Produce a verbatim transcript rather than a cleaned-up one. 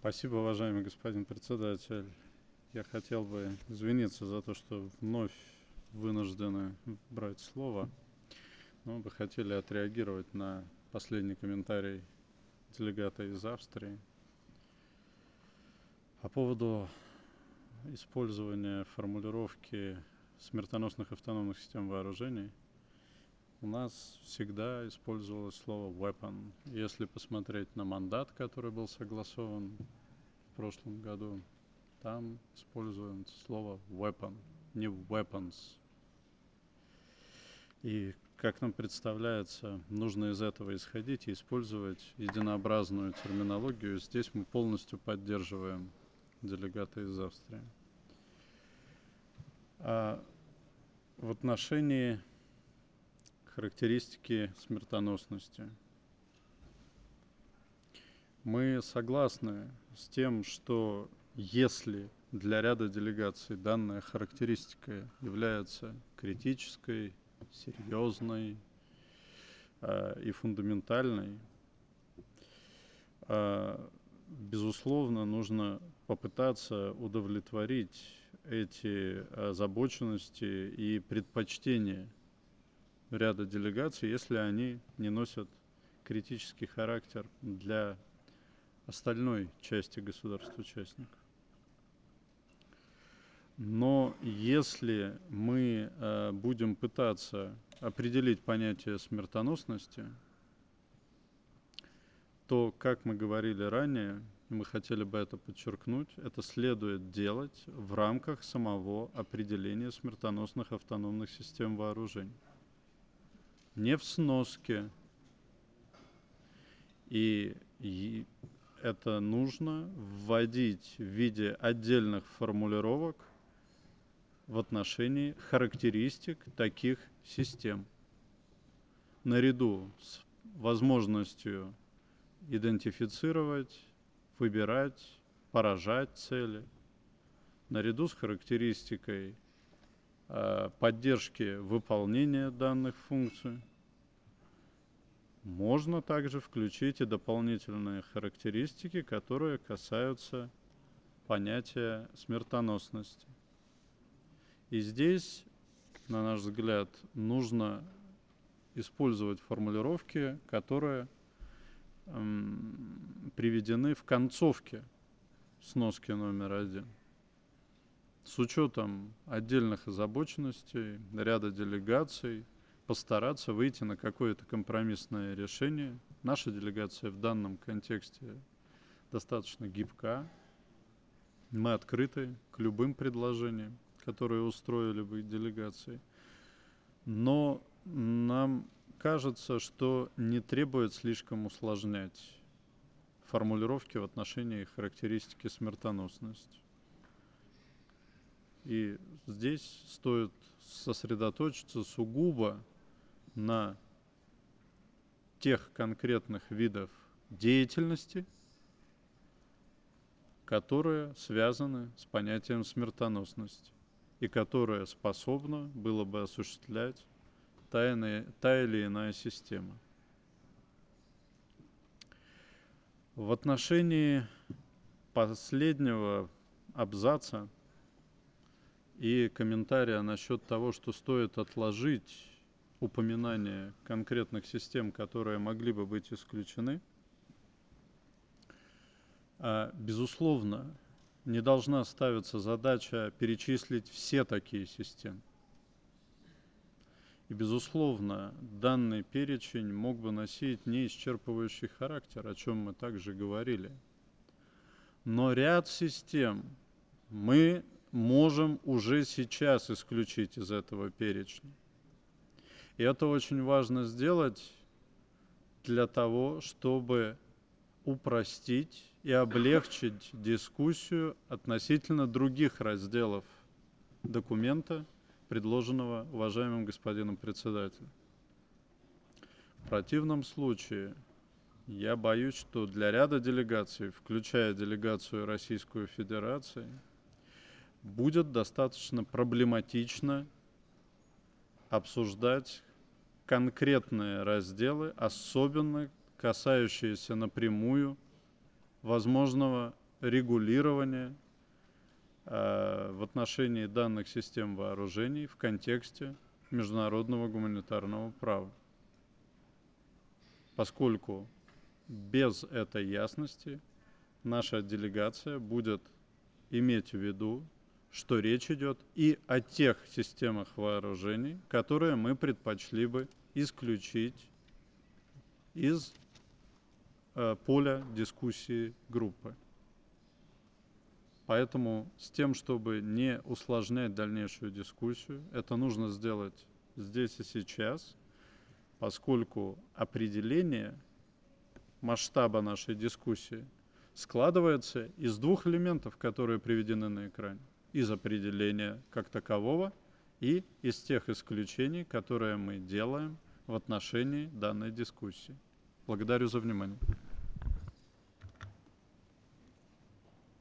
Спасибо, уважаемый господин председатель. Я хотел бы извиниться за то, что вновь вынуждены брать слово. Мы бы хотели отреагировать на последний комментарий делегата из Австрии по поводу использования формулировки смертоносных автономных систем вооружений. У нас всегда использовалось слово weapon. Если посмотреть на мандат, который был согласован в прошлом году, там используем слово weapon, не weapons. И, как нам представляется, нужно из этого исходить и использовать единообразную терминологию. Здесь мы полностью поддерживаем делегата из Австрии. А в отношении характеристики смертоносности мы согласны с тем, что если для ряда делегаций данная характеристика является критической, серьезной э, и фундаментальной, э, безусловно, нужно попытаться удовлетворить эти озабоченности и предпочтения ряда делегаций, если они не носят критический характер для остальной части государств-участников. Но если мы э, будем пытаться определить понятие смертоносности, то, как мы говорили ранее, мы хотели бы это подчеркнуть, это следует делать в рамках самого определения смертоносных автономных систем вооружений. Не в сноске. И, и это нужно вводить в виде отдельных формулировок в отношении характеристик таких систем. Наряду с возможностью идентифицировать, выбирать, поражать цели, наряду с характеристикой э, поддержки выполнения данных функций, можно также включить и дополнительные характеристики, которые касаются понятия смертоносности. И здесь, на наш взгляд, нужно использовать формулировки, которые эм, приведены в концовке сноски номер один. С учетом отдельных озабоченностей, ряда делегаций, постараться выйти на какое-то компромиссное решение. Наша делегация в данном контексте достаточно гибка. Мы открыты к любым предложениям, которые устроили бы делегации. Но нам кажется, что не требует слишком усложнять формулировки в отношении характеристики смертоносности. И здесь стоит сосредоточиться сугубо на тех конкретных видах деятельности, которые связаны с понятием смертоносности и которые способна было бы осуществлять та, иная, та или иная система. В отношении последнего абзаца и комментария насчет того, что стоит отложить упоминание конкретных систем, которые могли бы быть исключены, безусловно, не должна ставиться задача перечислить все такие системы. И, безусловно, данный перечень мог бы носить неисчерпывающий характер, о чем мы также говорили. Но ряд систем мы можем уже сейчас исключить из этого перечня. И это очень важно сделать для того, чтобы упростить и облегчить дискуссию относительно других разделов документа, предложенного уважаемым господином председателем. В противном случае я боюсь, что для ряда делегаций, включая делегацию Российской Федерации, будет достаточно проблематично обсуждать конкретные разделы, особенно касающиеся напрямую возможного регулирования э, в отношении данных систем вооружений в контексте международного гуманитарного права. Поскольку без этой ясности наша делегация будет иметь в виду, что речь идет и о тех системах вооружений, которые мы предпочли бы исключить из э, поля дискуссии группы. Поэтому с тем, чтобы не усложнять дальнейшую дискуссию, это нужно сделать здесь и сейчас, поскольку определение масштаба нашей дискуссии складывается из двух элементов, которые приведены на экране. Из определения как такового и из тех исключений, которые мы делаем в отношении данной дискуссии. Благодарю за внимание.